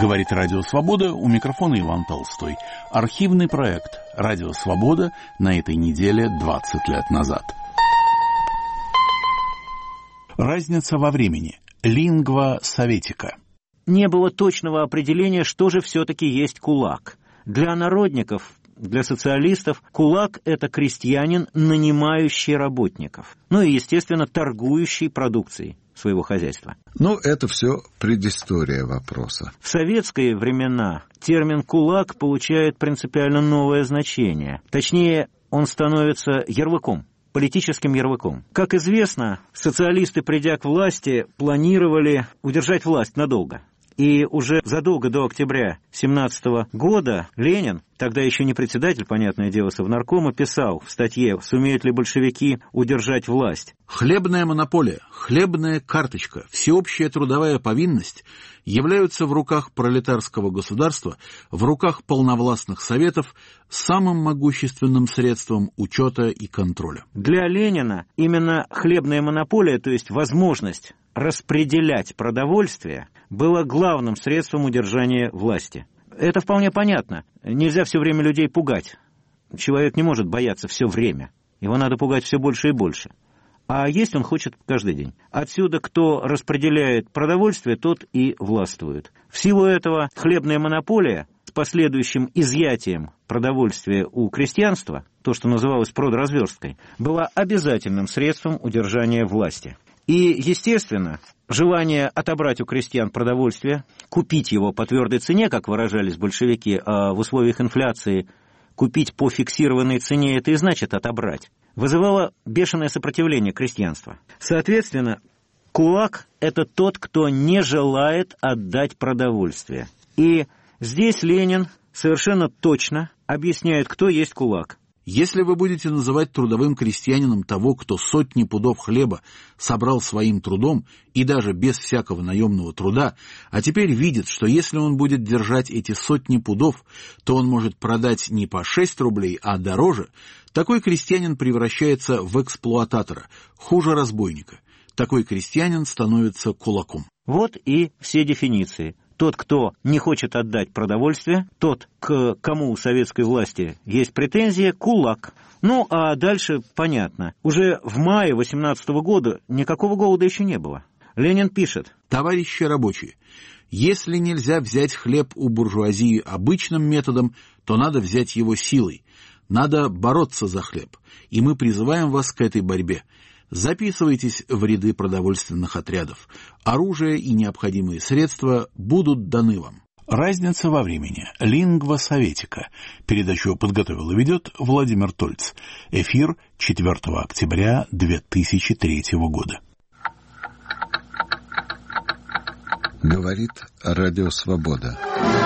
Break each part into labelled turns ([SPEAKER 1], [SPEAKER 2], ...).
[SPEAKER 1] Говорит Радио Свобода, у микрофона Иван Толстой. Архивный проект Радио Свобода на этой неделе 20 лет назад. Разница во времени. Лингва советика.
[SPEAKER 2] Не было точного определения, что же все-таки есть кулак. Для народников, для социалистов, кулак – это крестьянин, нанимающий работников. Ну и, естественно, торгующий продукцией своего хозяйства.
[SPEAKER 3] Ну, это все предыстория вопроса.
[SPEAKER 2] В советские времена термин «кулак» получает принципиально новое значение. Точнее, он становится ярлыком, политическим ярлыком. Как известно, социалисты, придя к власти, планировали удержать власть надолго. И уже задолго до октября 1917 года Ленин, тогда еще не председатель, понятное дело, Совнаркома, писал в статье «Сумеют ли большевики удержать власть?»
[SPEAKER 1] Хлебная монополия, хлебная карточка, всеобщая трудовая повинность являются в руках пролетарского государства, в руках полновластных советов самым могущественным средством учета и контроля.
[SPEAKER 2] Для Ленина именно хлебная монополия, то есть возможность распределять продовольствие, было главным средством удержания власти. Это вполне понятно. Нельзя все время людей пугать. Человек не может бояться все время. Его надо пугать все больше и больше. А есть он хочет каждый день. Отсюда, кто распределяет продовольствие, тот и властвует. В силу этого хлебная монополия с последующим изъятием продовольствия у крестьянства, то, что называлось продразверсткой, была обязательным средством удержания власти. И, естественно, желание отобрать у крестьян продовольствие, купить его по твердой цене, как выражались большевики, а в условиях инфляции купить по фиксированной цене – это и значит отобрать, вызывало бешеное сопротивление крестьянства. Соответственно, кулак – это тот, кто не желает отдать продовольствие. И здесь Ленин совершенно точно объясняет, кто есть кулак.
[SPEAKER 1] Если вы будете называть трудовым крестьянином того, кто сотни пудов хлеба собрал своим трудом и даже без всякого наемного труда, а теперь видит, что если он будет держать эти сотни пудов, то он может продать не по 6 рублей, а дороже, такой крестьянин превращается в эксплуататора, хуже разбойника. Такой крестьянин становится кулаком.
[SPEAKER 2] Вот и все дефиниции. Тот, кто не хочет отдать продовольствие, тот, к кому у советской власти есть претензии, кулак. Ну, а дальше понятно. Уже в мае 18 года никакого голода еще не было. Ленин пишет:
[SPEAKER 1] «Товарищи рабочие, если нельзя взять хлеб у буржуазии обычным методом, то надо взять его силой. Надо бороться за хлеб, и мы призываем вас к этой борьбе. Записывайтесь в ряды продовольственных отрядов. Оружие и необходимые средства будут даны вам». Разница во времени. Лингва советика. Передачу подготовил и ведет Владимир Тольц. Эфир 4 октября 2003 года.
[SPEAKER 3] Говорит Радио Свобода.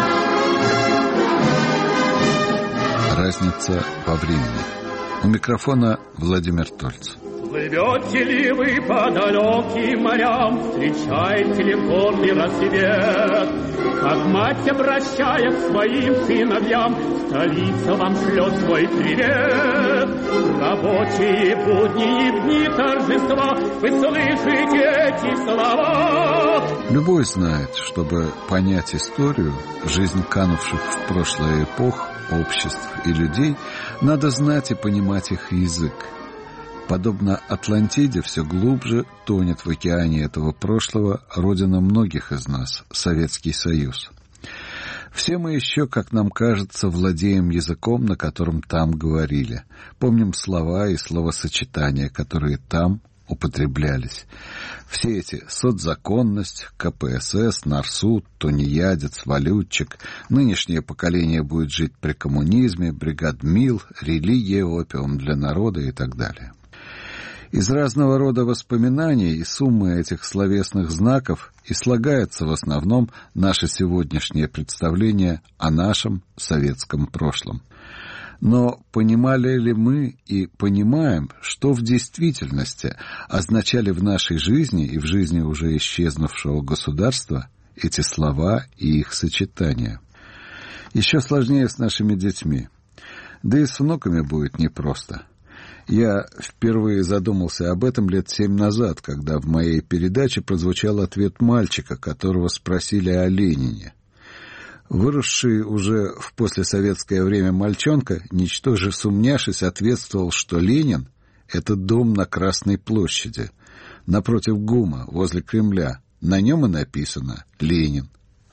[SPEAKER 3] Разница во времени. У микрофона Владимир Тольц.
[SPEAKER 4] Плывете ли вы по далеким морям, встречаете ли в горный рассвет? Как мать, обращая к своим сыновьям, столица вам шлет свой привет. Рабочие будни и дни торжества, вы слышите эти слова?
[SPEAKER 3] Любой знает, чтобы понять историю, жизнь канувших в прошлое эпох, обществ и людей, надо знать и понимать их язык. Подобно Атлантиде, все глубже тонет в океане этого прошлого родина многих из нас — Советский Союз. Все мы еще, как нам кажется, владеем языком, на котором там говорили. Помним слова и словосочетания, которые там употреблялись. Все эти соцзаконность, КПСС, нарсуд, тунеядец, валютчик, нынешнее поколение будет жить при коммунизме, бригадмил, религия, опиум для народа и так далее. Из разного рода воспоминаний и суммы этих словесных знаков и слагается в основном наше сегодняшнее представление о нашем советском прошлом. Но понимали ли мы и понимаем, что в действительности означали в нашей жизни и в жизни уже исчезнувшего государства эти слова и их сочетания? Еще сложнее с нашими детьми. Да и с внуками будет непросто. Я впервые задумался об этом лет 7 назад, когда в моей передаче прозвучал ответ мальчика, которого спросили о Ленине. Выросший уже в послесоветское время мальчонка, ничтоже сумняшись, ответствовал, что Ленин — это дом на Красной площади, напротив ГУМа, возле Кремля. На нем и написано «Ленин».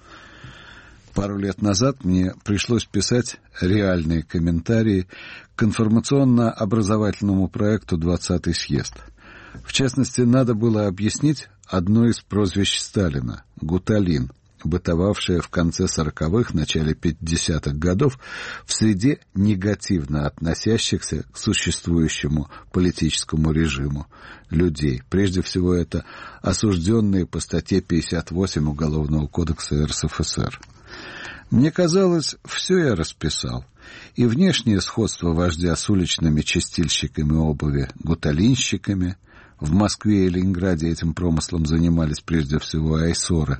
[SPEAKER 3] Пару лет назад мне пришлось писать реальные комментарии к информационно-образовательному проекту «20-й съезд». В частности, надо было объяснить одно из прозвищ Сталина — гуталин, бытовавшее в конце 40-х, начале 50-х годов в среде негативно относящихся к существующему политическому режиму людей. Прежде всего, это осужденные по статье 58 Уголовного кодекса РСФСР. Мне казалось, все я расписал. И внешнее сходство вождя с уличными чистильщиками обуви, гуталинщиками. В Москве и Ленинграде этим промыслом занимались прежде всего айсоры,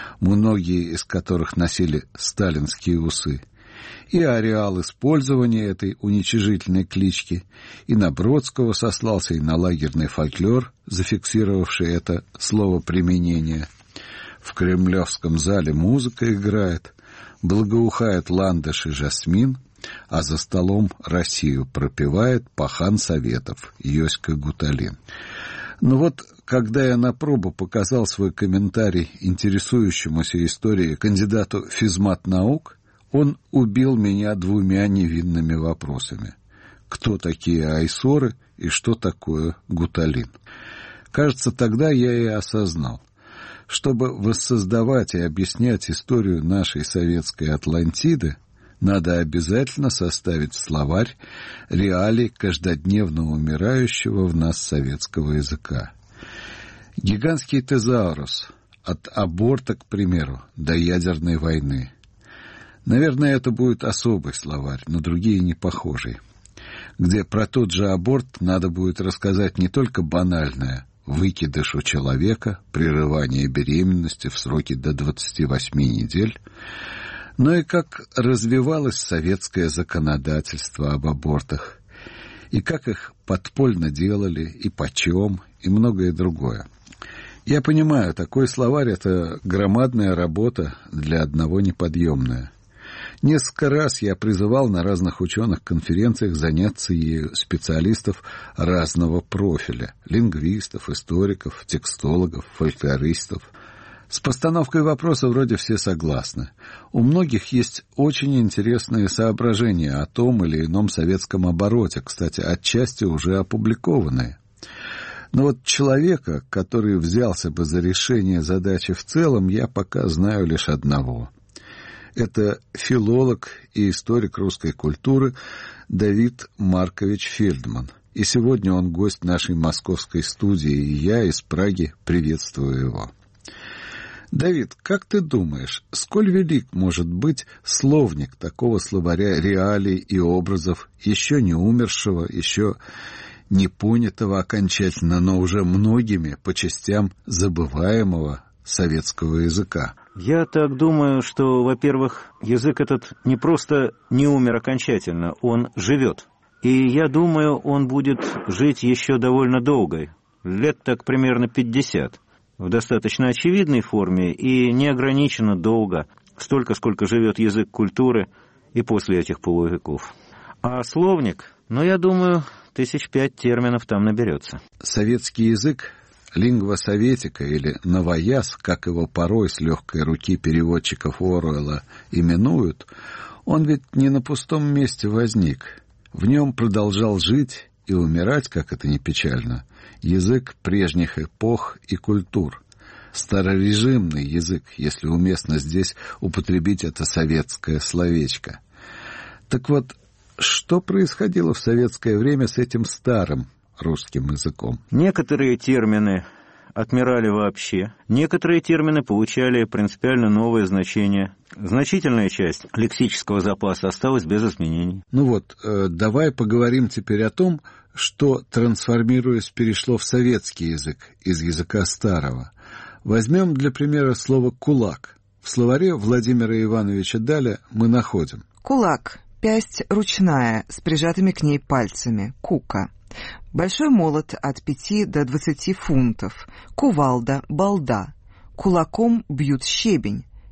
[SPEAKER 3] многие из которых носили сталинские усы. И ареал использования этой уничижительной клички, и на Бродского сослался, и на лагерный фольклор, зафиксировавший это словоприменение. В Кремлевском зале музыка играет, благоухает ландыш и жасмин, а за столом Россию пропевает пахан Советов Йоська Гуталин. Но вот, когда я на пробу показал свой комментарий интересующемуся историей кандидату физмат-наук, он убил меня двумя невинными вопросами. Кто такие айсоры и что такое гуталин? Кажется, тогда я и осознал. Чтобы воссоздавать и объяснять историю нашей советской Атлантиды, надо обязательно составить словарь реалий каждодневно умирающего в нас советского языка. Гигантский тезаурус от аборта, к примеру, до ядерной войны. Наверное, это будет особый словарь, но другие не похожие, где про тот же аборт надо будет рассказать не только банальное выкидыш у человека, прерывание беременности в сроки до 28 недель, но и как развивалось советское законодательство об абортах, и как их подпольно делали, и почем, и многое другое. Я понимаю, такой словарь — это громадная работа для одного неподъемная. Несколько раз я призывал на разных ученых конференциях заняться ею специалистов разного профиля — лингвистов, историков, текстологов, фольклористов. С постановкой вопроса вроде все согласны. У многих есть очень интересные соображения о том или ином советском обороте, кстати, отчасти уже опубликованные. Но вот человека, который взялся бы за решение задачи в целом, я пока знаю лишь одного. Это филолог и историк русской культуры Давид Маркович Фельдман. И сегодня он гость нашей московской студии, и я из Праги приветствую его. Давид, как ты думаешь, сколь велик может быть словник такого словаря реалий и образов, еще не умершего, еще не понятого окончательно, но уже многими по частям забываемого советского языка?
[SPEAKER 2] Я так думаю, что, во-первых, язык этот не просто не умер окончательно, он живет. И я думаю, он будет жить еще довольно долго, лет так примерно 50. В достаточно очевидной форме и неограниченно долго, столько, сколько живет язык культуры и после этих полувеков. А словник, я думаю, 5,000 терминов там наберется.
[SPEAKER 3] Советский язык, лингвосоветика или новояз, как его порой с легкой руки переводчиков Оруэлла именуют, он ведь не на пустом месте возник. В нем продолжал жить и умирать, как это ни печально, язык прежних эпох и культур. Старорежимный язык, если уместно здесь употребить это советское словечко. Так вот, что происходило в советское время с этим старым русским языком?
[SPEAKER 2] Некоторые термины отмирали вообще, некоторые термины получали принципиально новое значение. Значительная часть лексического запаса осталась без изменений.
[SPEAKER 3] Давай поговорим теперь о том, что, трансформируясь, перешло в советский язык из языка старого. Возьмем для примера слово «кулак». В словаре Владимира Ивановича Даля мы находим:
[SPEAKER 5] кулак — пясть ручная, с прижатыми к ней пальцами, кука. Большой молот от 5 до 20 фунтов, кувалда, балда. Кулаком бьют щебень,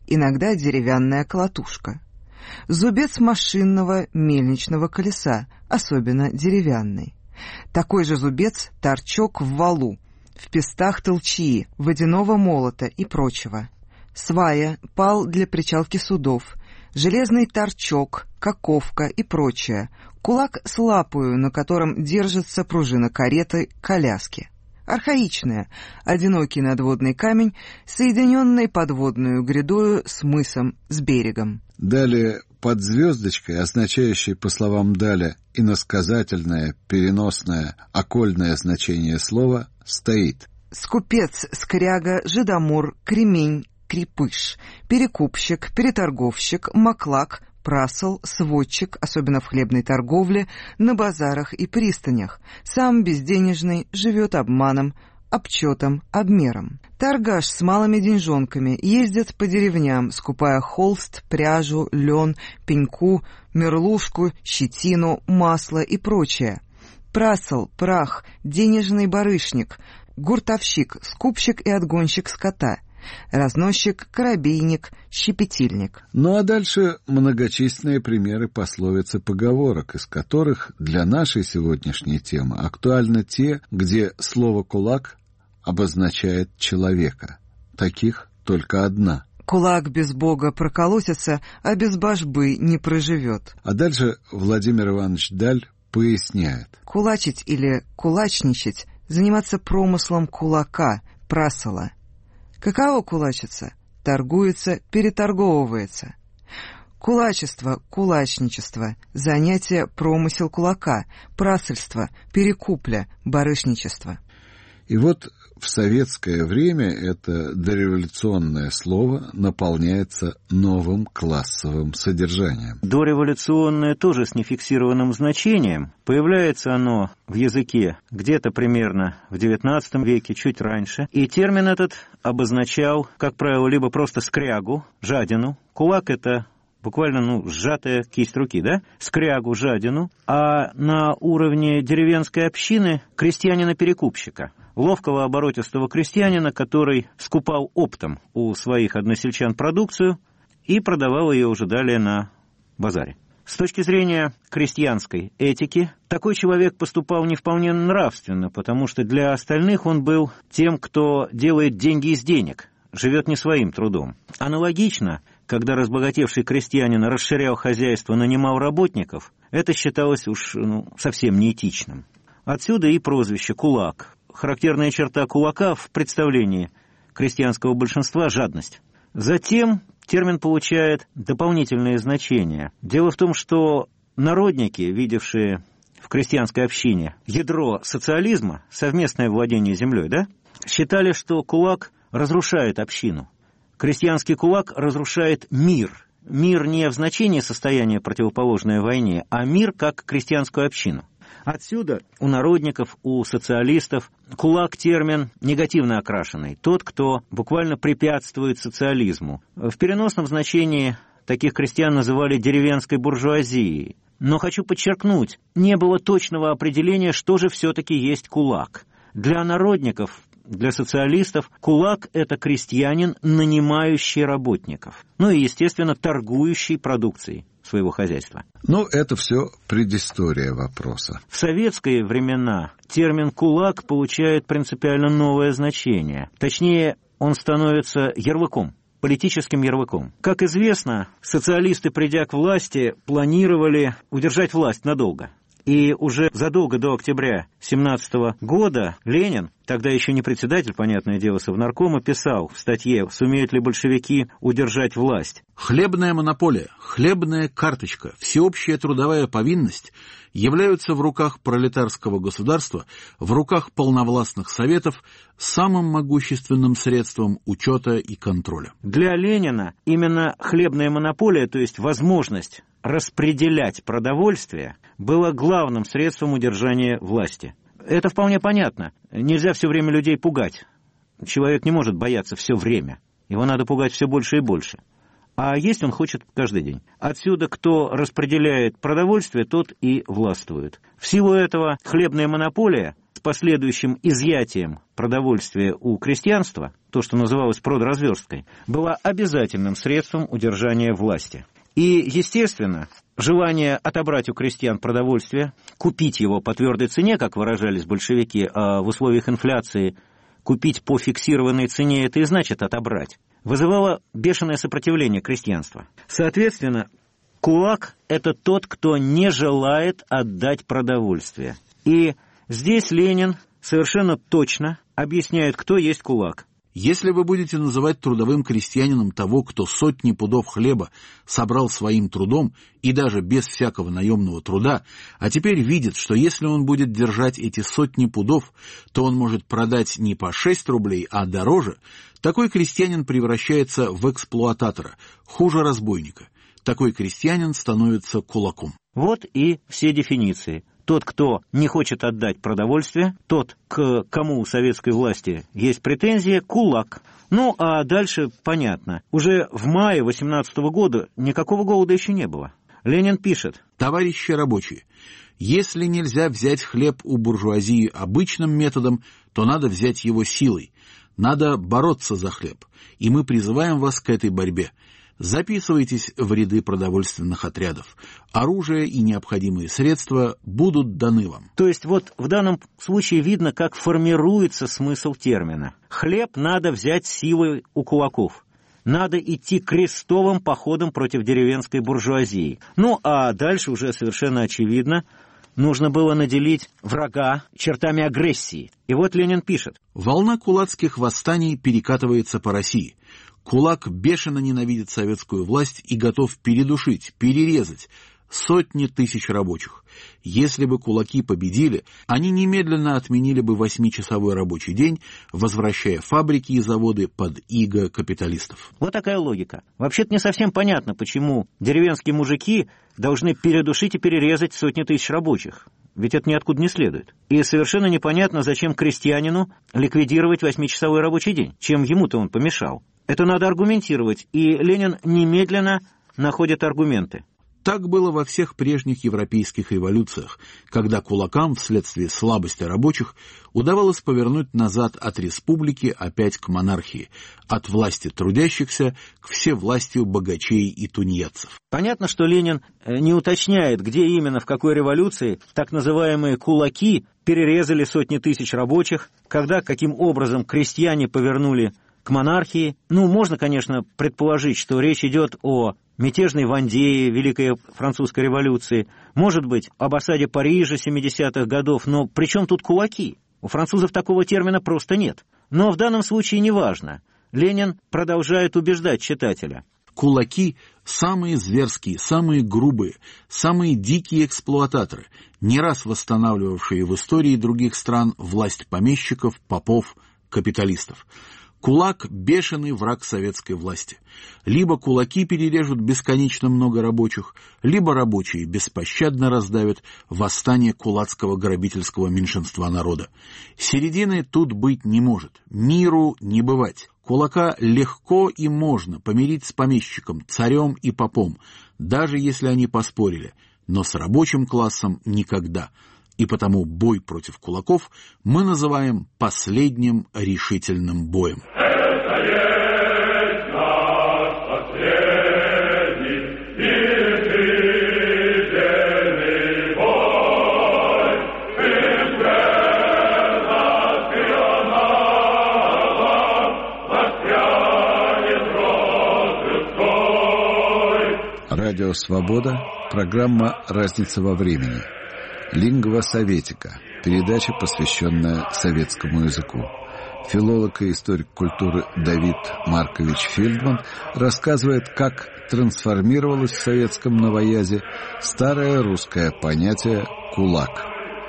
[SPEAKER 5] иногда деревянная колотушка. Зубец машинного мельничного колеса, особенно деревянный. Такой же зубец – торчок в валу, в пестах толчии, водяного молота и прочего. Свая, пал для причалки судов, железный торчок, коковка и прочее, кулак с лапою, на котором держится пружина кареты, коляски. Архаичное, одинокий надводный камень, соединенный подводную грядою с мысом, с берегом.
[SPEAKER 3] Далее под звездочкой, означающей, по словам Даля, иносказательное, переносное, окольное значение слова, стоит:
[SPEAKER 5] скупец, скряга, жидомор, кремень, крепыш, перекупщик, переторговщик, маклак, прасол, сводчик, особенно в хлебной торговле, на базарах и пристанях. Сам безденежный живет обманом, обчетом, обмером. Торгаш с малыми деньжонками ездит по деревням, скупая холст, пряжу, лен, пеньку, мерлушку, щетину, масло и прочее. Прасол, прах, денежный барышник, гуртовщик, скупщик и отгонщик скота, разносчик, корабейник, щепетильник.
[SPEAKER 3] Ну а дальше многочисленные примеры пословиц и поговорок, из которых для нашей сегодняшней темы актуальны те, где слово «кулак» обозначает человека. Таких только одна.
[SPEAKER 5] Кулак без Бога проколосится, а без божбы не проживет.
[SPEAKER 3] А дальше Владимир Иванович Даль поясняет.
[SPEAKER 5] Кулачить или кулачничать, заниматься промыслом кулака, прасола. Каково кулачиться? Торгуется, переторговывается. Кулачество, кулачничество, занятие промысел кулака, прасольство, перекупля, барышничество.
[SPEAKER 3] И вот в советское время это дореволюционное слово наполняется новым классовым содержанием.
[SPEAKER 2] Дореволюционное тоже с нефиксированным значением. Появляется оно в языке где-то примерно в XIX веке, чуть раньше. И термин этот обозначал, как правило, либо просто скрягу, жадину. Кулак — это буквально, сжатая кисть руки, да? Скрягу, жадину. А на уровне деревенской общины крестьянина-перекупщика. Ловкого оборотистого крестьянина, который скупал оптом у своих односельчан продукцию и продавал ее уже далее на базаре. С точки зрения крестьянской этики, такой человек поступал не вполне нравственно, потому что для остальных он был тем, кто делает деньги из денег, живет не своим трудом. Аналогично, когда разбогатевший крестьянин расширял хозяйство, нанимал работников, это считалось уж совсем неэтичным. Отсюда и прозвище «кулак». Характерная черта кулака в представлении крестьянского большинства – жадность. Затем термин получает дополнительные значения. Дело в том, что народники, видевшие в крестьянской общине ядро социализма, совместное владение землей, считали, что кулак разрушает общину. Крестьянский кулак разрушает мир. Мир не в значении состояния, противоположное войне, а мир как крестьянскую общину. Отсюда у народников, у социалистов кулак — термин негативно окрашенный. Тот, кто буквально препятствует социализму. В переносном значении таких крестьян называли деревенской буржуазией. Но хочу подчеркнуть, не было точного определения, что же все-таки есть кулак. Для народников, для социалистов кулак — это крестьянин, нанимающий работников. И, естественно, торгующий продукцией своего хозяйства.
[SPEAKER 3] Это все предыстория вопроса.
[SPEAKER 2] В советские времена термин «кулак» получает принципиально новое значение. Точнее, он становится ярлыком, политическим ярлыком. Как известно, социалисты, придя к власти, планировали удержать власть надолго. И уже задолго до октября 1917 года Ленин, тогда еще не председатель, понятное дело, Совнаркома, писал в статье «Сумеют ли большевики удержать власть?»
[SPEAKER 1] Хлебная монополия, хлебная карточка, всеобщая трудовая повинность являются в руках пролетарского государства, в руках полновластных советов самым могущественным средством учета и контроля.
[SPEAKER 2] Для Ленина именно хлебная монополия, то есть возможность распределять продовольствие, было главным средством удержания власти. Это вполне понятно. Нельзя все время людей пугать. Человек не может бояться все время. Его надо пугать все больше и больше. А есть он хочет каждый день. Отсюда, кто распределяет продовольствие, тот и властвует. В силу этого хлебная монополия последующим изъятием продовольствия у крестьянства, то, что называлось продразверсткой, была обязательным средством удержания власти. И, естественно, желание отобрать у крестьян продовольствие, купить его по твердой цене, как выражались большевики, а в условиях инфляции купить по фиксированной цене — это и значит отобрать, вызывало бешеное сопротивление крестьянства. Соответственно, кулак — это тот, кто не желает отдать продовольствие. И здесь Ленин совершенно точно объясняет, кто есть кулак.
[SPEAKER 1] Если вы будете называть трудовым крестьянином того, кто сотни пудов хлеба собрал своим трудом и даже без всякого наемного труда, а теперь видит, что если он будет держать эти сотни пудов, то он может продать не по 6 рублей, а дороже, такой крестьянин превращается в эксплуататора, хуже разбойника. Такой крестьянин становится кулаком.
[SPEAKER 2] Вот и все дефиниции. Тот, кто не хочет отдать продовольствие, тот, к кому у советской власти есть претензии, кулак. Ну, а дальше понятно. Уже в мае 18 года никакого голода еще не было. Ленин пишет:
[SPEAKER 1] «Товарищи рабочие, если нельзя взять хлеб у буржуазии обычным методом, то надо взять его силой. Надо бороться за хлеб, и мы призываем вас к этой борьбе. Записывайтесь в ряды продовольственных отрядов. Оружие и необходимые средства будут даны вам».
[SPEAKER 2] То есть вот в данном случае видно, как формируется смысл термина. Хлеб надо взять силой у кулаков. Надо идти крестовым походом против деревенской буржуазии. Ну, а дальше уже совершенно очевидно, нужно было наделить врага чертами агрессии. И вот Ленин пишет:
[SPEAKER 1] «Волна кулацких восстаний перекатывается по России. Кулак бешено ненавидит советскую власть и готов передушить, перерезать сотни тысяч рабочих. Если бы кулаки победили, они немедленно отменили бы 8-часовой рабочий день, возвращая фабрики и заводы под иго капиталистов».
[SPEAKER 2] Вот такая логика. Вообще-то не совсем понятно, почему деревенские мужики должны передушить и перерезать сотни тысяч рабочих. Ведь это ниоткуда не следует. И совершенно непонятно, зачем крестьянину ликвидировать 8-часовой рабочий день. Чем ему-то он помешал? Это надо аргументировать, и Ленин немедленно находит аргументы.
[SPEAKER 1] Так было во всех прежних европейских революциях, когда кулакам вследствие слабости рабочих удавалось повернуть назад от республики опять к монархии, от власти трудящихся к всевластию богачей и тунеядцев.
[SPEAKER 2] Понятно, что Ленин не уточняет, где именно, в какой революции так называемые кулаки перерезали сотни тысяч рабочих, когда, каким образом крестьяне повернули к монархии. Ну, можно, конечно, предположить, что речь идет о мятежной Вандее Великой Французской революции, может быть, об осаде Парижа 70-х годов, но при чем тут кулаки? У французов такого термина просто нет. Но в данном случае не важно. Ленин продолжает убеждать читателя.
[SPEAKER 1] Кулаки – самые зверские, самые грубые, самые дикие эксплуататоры, не раз восстанавливавшие в истории других стран власть помещиков, попов, капиталистов. Кулак – бешеный враг советской власти. Либо кулаки перережут бесконечно много рабочих, либо рабочие беспощадно раздавят восстание кулацкого грабительского меньшинства народа. Середины тут быть не может, миру не бывать. Кулака легко и можно помирить с помещиком, царем и попом, даже если они поспорили, но с рабочим классом никогда. И потому бой против кулаков мы называем последним решительным боем.
[SPEAKER 4] Это есть наш последний решительный бой.
[SPEAKER 3] Радио «Свобода», программа «Разница во времени». Лингва советика, передача, посвященная советскому языку. Филолог и историк культуры Давид Маркович Фельдман рассказывает, как трансформировалось в советском новоязе старое русское понятие «кулак».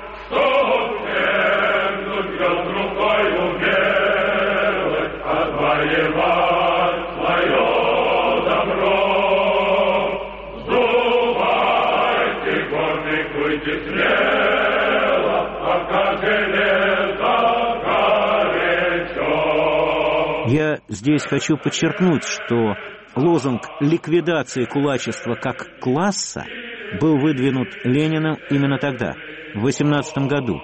[SPEAKER 2] Я здесь хочу подчеркнуть, что лозунг ликвидации кулачества как класса был выдвинут Лениным именно тогда, в 18 году.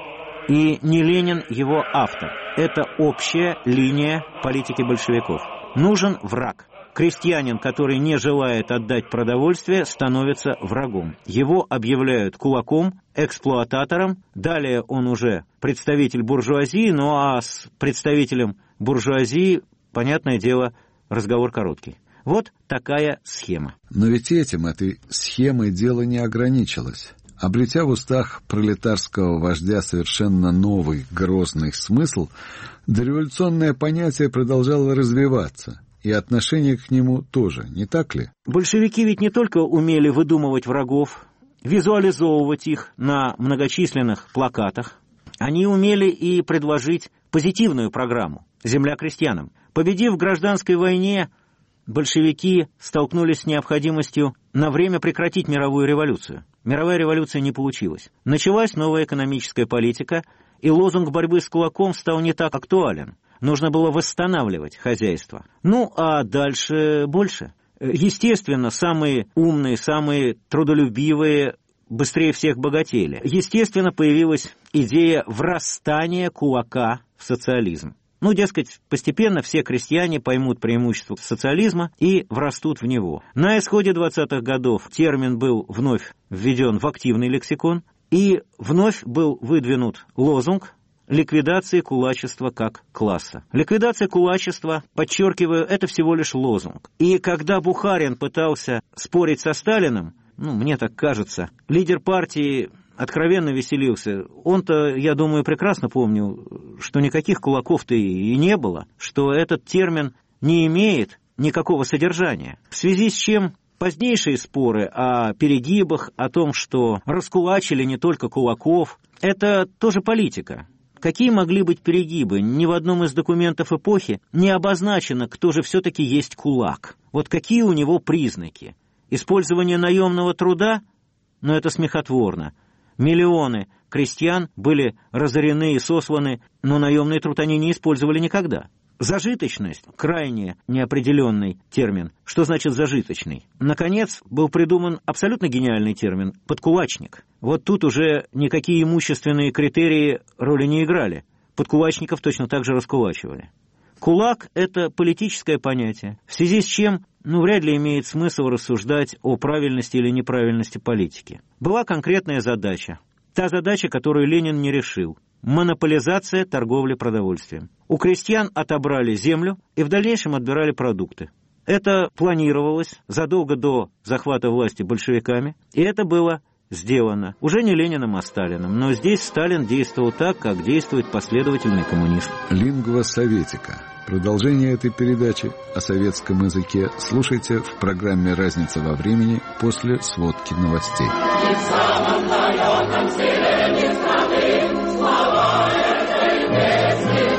[SPEAKER 2] И не Ленин его автор. Это общая линия политики большевиков. Нужен враг. Крестьянин, который не желает отдать продовольствие, становится врагом. Его объявляют кулаком, эксплуататором. Далее он уже представитель буржуазии, ну а с представителем буржуазии, понятное дело, разговор короткий. Вот такая схема.
[SPEAKER 3] Но ведь этой схемой дело не ограничилось. Обретя в устах пролетарского вождя совершенно новый, грозный смысл, дореволюционное понятие продолжало развиваться. И отношение к нему тоже, не так ли?
[SPEAKER 2] Большевики ведь не только умели выдумывать врагов, визуализовывать их на многочисленных плакатах, они умели и предложить позитивную программу «Земля крестьянам». Победив в гражданской войне, большевики столкнулись с необходимостью на время прекратить мировую революцию. Мировая революция не получилась. Началась новая экономическая политика, и лозунг борьбы с кулаком стал не так актуален. Нужно было восстанавливать хозяйство. Ну, а дальше больше. Естественно, самые умные, самые трудолюбивые быстрее всех богатели. Естественно, появилась идея врастания кулака в социализм. Ну, дескать, постепенно все крестьяне поймут преимущества социализма и врастут в него. На исходе 20-х годов термин был вновь введен в активный лексикон, и вновь был выдвинут лозунг ликвидации кулачества как класса. Ликвидация кулачества, подчеркиваю, это всего лишь лозунг. И когда Бухарин пытался спорить со Сталиным, мне так кажется, лидер партии откровенно веселился. Он-то, я думаю, прекрасно помнил, что никаких кулаков-то и не было, что этот термин не имеет никакого содержания. В связи с чем позднейшие споры о перегибах, о том, что раскулачили не только кулаков, это тоже политика. Какие могли быть перегибы? Ни в одном из документов эпохи не обозначено, кто же все-таки есть кулак. Вот какие у него признаки? Использование наемного труда? Это смехотворно. Миллионы крестьян были разорены и сосланы, но наемный труд они не использовали никогда. Зажиточность – крайне неопределенный термин. Что значит зажиточный? Наконец, был придуман абсолютно гениальный термин – подкулачник. Вот тут уже никакие имущественные критерии роли не играли. Подкулачников точно так же раскулачивали. Кулак – это политическое понятие, в связи с чем вряд ли имеет смысл рассуждать о правильности или неправильности политики. Была конкретная задача. Та задача, которую Ленин не решил. Монополизация торговли продовольствием. У крестьян отобрали землю и в дальнейшем отбирали продукты. Это планировалось задолго до захвата власти большевиками, и это было сделано. Уже не Лениным, а Сталиным. Но здесь Сталин действовал так, как действует последовательный коммунист.
[SPEAKER 3] Лингва советика. Продолжение этой передачи о советском языке слушайте в программе «Разница во времени» после сводки новостей. И в самом далеком селении страны слова этой песни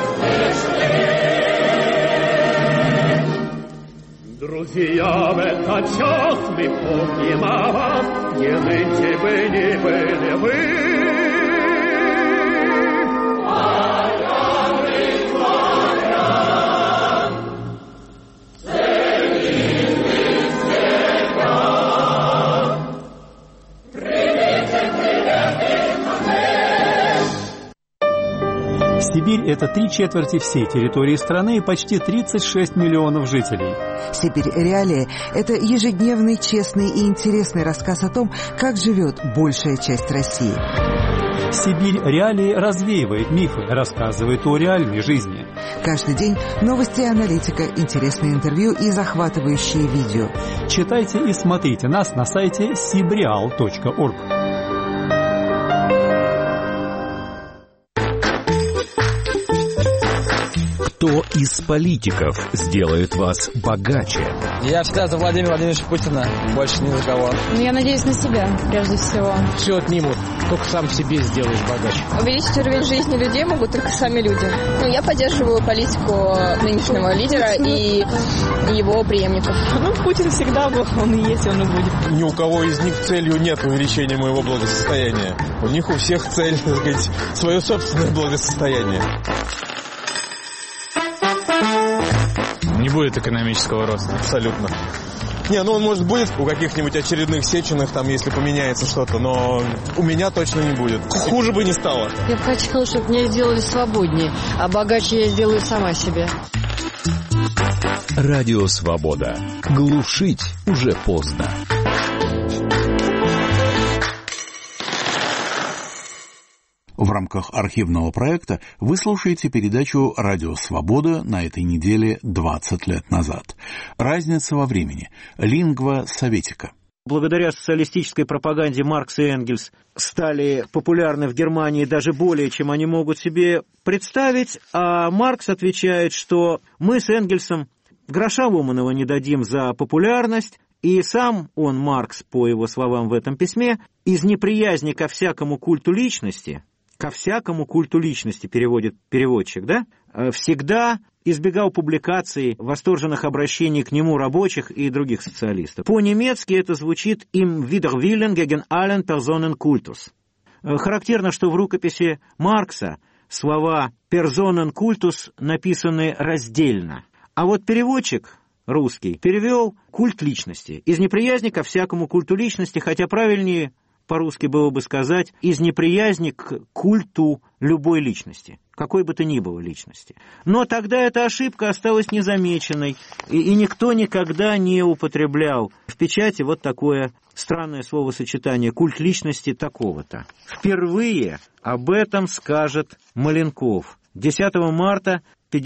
[SPEAKER 3] слышны.
[SPEAKER 4] Друзья, в этот час мы помним о вас, не нынче бы не были вы.
[SPEAKER 6] Сибирь – это 3/4 всей территории страны и почти 36 миллионов жителей.
[SPEAKER 5] «Сибирь. Реалии» – это ежедневный, честный и интересный рассказ о том, как живет большая часть России.
[SPEAKER 6] «Сибирь. Реалии» развеивает мифы, рассказывает о реальной жизни.
[SPEAKER 5] Каждый день новости и аналитика, интересные интервью и захватывающие видео.
[SPEAKER 6] Читайте и смотрите нас на сайте sibreal.org.
[SPEAKER 7] Кто из политиков сделает вас богаче?
[SPEAKER 8] Я всегда за Владимира Владимировича Путина, больше ни за кого.
[SPEAKER 9] Я надеюсь на себя, прежде всего.
[SPEAKER 10] Все отнимут, только сам себе сделаешь богаче.
[SPEAKER 9] Увеличить уровень жизни людей могут только сами люди. Я поддерживаю политику нынешнего лидера и его преемников.
[SPEAKER 11] Путин всегда был, он и есть, он и будет.
[SPEAKER 12] Ни у кого из них целью нет увеличения моего благосостояния. У них у всех цель, так сказать, свое собственное благосостояние.
[SPEAKER 13] Не будет экономического роста.
[SPEAKER 12] Абсолютно. Не, ну он, может, будет у каких-нибудь очередных Сеченых, там, если поменяется что-то, но у меня точно не будет. Хуже бы не стало.
[SPEAKER 13] Я бы хотела, чтобы меня сделали свободнее, а богаче я сделаю сама себе.
[SPEAKER 7] Радио «Свобода». Глушить уже поздно.
[SPEAKER 1] В рамках архивного проекта вы слушаете передачу «Радио Свобода» на этой неделе 20 лет назад. Разница во времени. Лингва советика.
[SPEAKER 2] Благодаря социалистической пропаганде Маркс и Энгельс стали популярны в Германии даже более, чем они могут себе представить, а Маркс отвечает, что мы с Энгельсом гроша ломаного не дадим за популярность, и сам он, Маркс, по его словам в этом письме, из неприязни ко всякому культу личности, переводит переводчик, да, всегда избегал публикаций, восторженных обращений к нему рабочих и других социалистов. По-немецки это звучит «im Widerwillen gegen allen Personenkultus». Характерно, что в рукописи Маркса слова «Personenkultus» написаны раздельно. А вот переводчик русский перевел «культ личности» из неприязни ко всякому культу личности, хотя правильнее по-русски было бы сказать «из неприязни к культу любой личности», какой бы то ни было личности. Но тогда эта ошибка осталась незамеченной, и никто никогда не употреблял в печати вот такое странное словосочетание «культ личности такого-то». Впервые об этом скажет Маленков 10 марта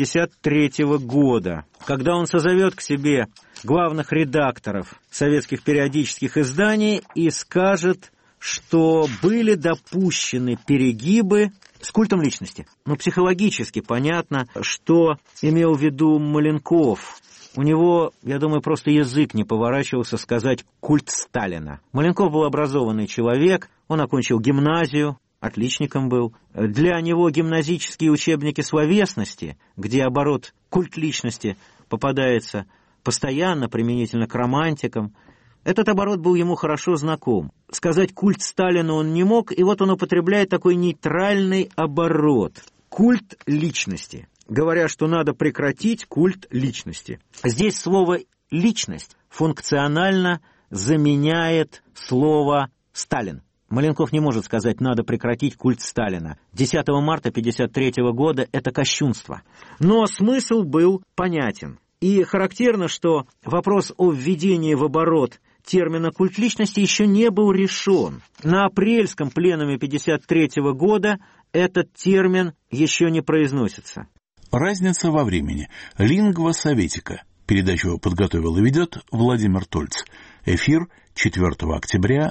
[SPEAKER 2] 1953 года, когда он созовет к себе главных редакторов советских периодических изданий и скажет, что были допущены перегибы с культом личности. Но психологически понятно, что имел в виду Маленков. У него, я думаю, просто язык не поворачивался сказать «культ Сталина». Маленков был образованный человек, он окончил гимназию, отличником был. Для него гимназические учебники словесности, где оборот «культ личности» попадается постоянно, применительно к романтикам, этот оборот был ему хорошо знаком. Сказать «культ Сталина» он не мог, и вот он употребляет такой нейтральный оборот – «культ личности», говоря, что надо прекратить культ личности. Здесь слово «личность» функционально заменяет слово «Сталин». Маленков не может сказать «надо прекратить культ Сталина». 10 марта 1953 года – это кощунство. Но смысл был понятен. И характерно, что вопрос о введении в оборот термина «культ личности» еще не был решен. На апрельском пленуме 1953 года этот термин еще не произносится.
[SPEAKER 1] Разница во времени. Лингва советика. Передачу подготовил и ведет Владимир Тольц. Эфир 4 октября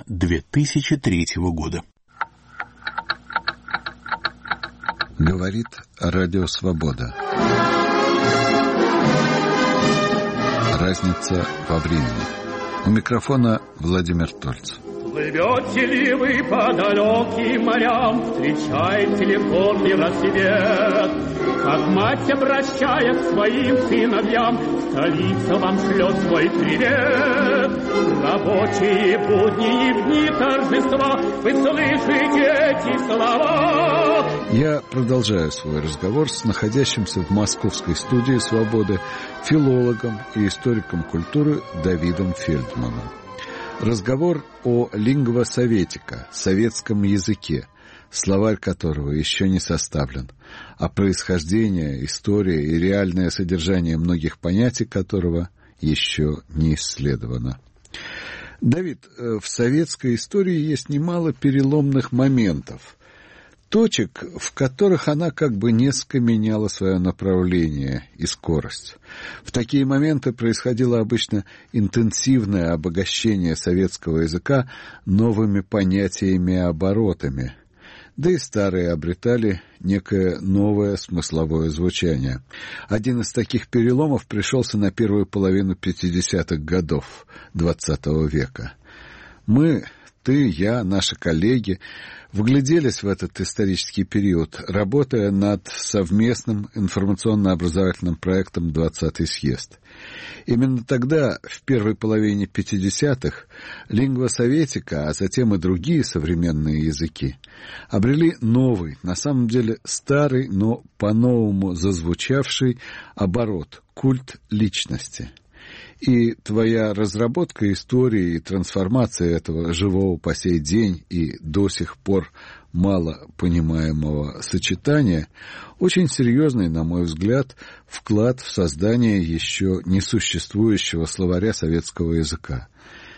[SPEAKER 1] 2003 года.
[SPEAKER 3] Говорит Радио Свобода. Разница во времени. У микрофона Владимир Тольц.
[SPEAKER 4] Плывете ли вы по далеким морям, встречаете ли горный рассвет? Как мать, обращая к своим сыновьям, столица вам шлет свой привет. Рабочие будни и в дни торжества вы слышите эти слова.
[SPEAKER 3] Я продолжаю свой разговор с находящимся в московской студии «Свободы» филологом и историком культуры Давидом Фельдманом. Разговор о лингва советика, советском языке, словарь которого еще не составлен, а происхождение, история и реальное содержание многих понятий которого еще не исследовано. Давид, в советской истории есть немало переломных моментов, точек, в которых она как бы несколько меняла свое направление и скорость. В такие моменты происходило обычно интенсивное обогащение советского языка новыми понятиями и оборотами, да и старые обретали некое новое смысловое звучание. Один из таких переломов пришелся на первую половину 50-х годов XX века. Мы, ты, я, наши коллеги вгляделись в этот исторический период, работая над совместным информационно-образовательным проектом «20-й съезд». Именно тогда, в первой половине 50-х, лингва советика, а затем и другие современные языки, обрели новый, на самом деле старый, но по-новому зазвучавший оборот – культ личности. И твоя разработка истории и трансформация этого живого по сей день и до сих пор мало понимаемого сочетания очень серьезный, на мой взгляд, вклад в создание еще несуществующего словаря советского языка.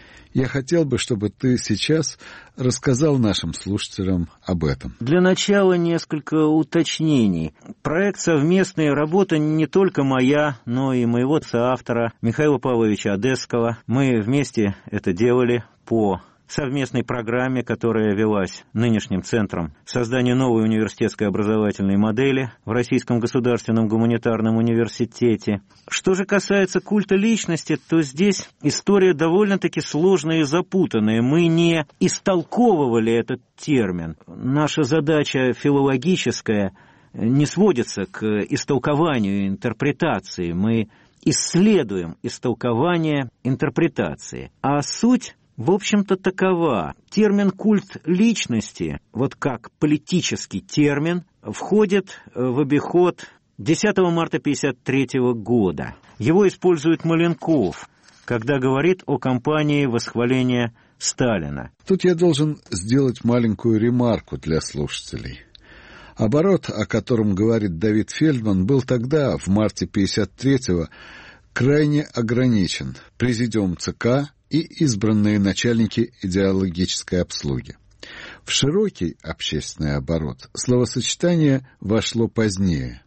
[SPEAKER 3] Я хотел бы, чтобы ты сейчас рассказал нашим слушателям об этом.
[SPEAKER 2] Для начала несколько уточнений. Проект «Совместная работа» не только моя, но и моего соавтора Михаила Павловича Одесского. Мы вместе это делали по совместной программе, которая велась нынешним центром создания новой университетской образовательной модели в Российском государственном гуманитарном университете. Что же касается культа личности, то здесь история довольно-таки сложная и запутанная. Мы не истолковывали этот термин. Наша задача филологическая не сводится к истолкованию и интерпретации. Мы исследуем истолкование интерпретации. А суть, в общем-то, такова. Термин «культ личности», вот как политический термин, входит в обиход 10 марта 1953 года. Его использует Маленков, когда говорит о кампании восхваления Сталина.
[SPEAKER 3] Тут я должен сделать маленькую ремарку для слушателей. Оборот, о котором говорит Давид Фельдман, был тогда, в марте 1953-го, крайне ограничен. Президиум ЦК и избранные начальники идеологической обслуги. В широкий общественный оборот словосочетание вошло позднее.